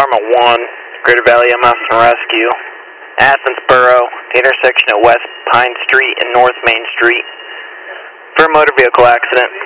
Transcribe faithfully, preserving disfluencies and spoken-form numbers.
Department one, Greater Valley M S and Rescue, Athens Borough, the intersection at West Pine Street and North Main Street, for a motor vehicle accident.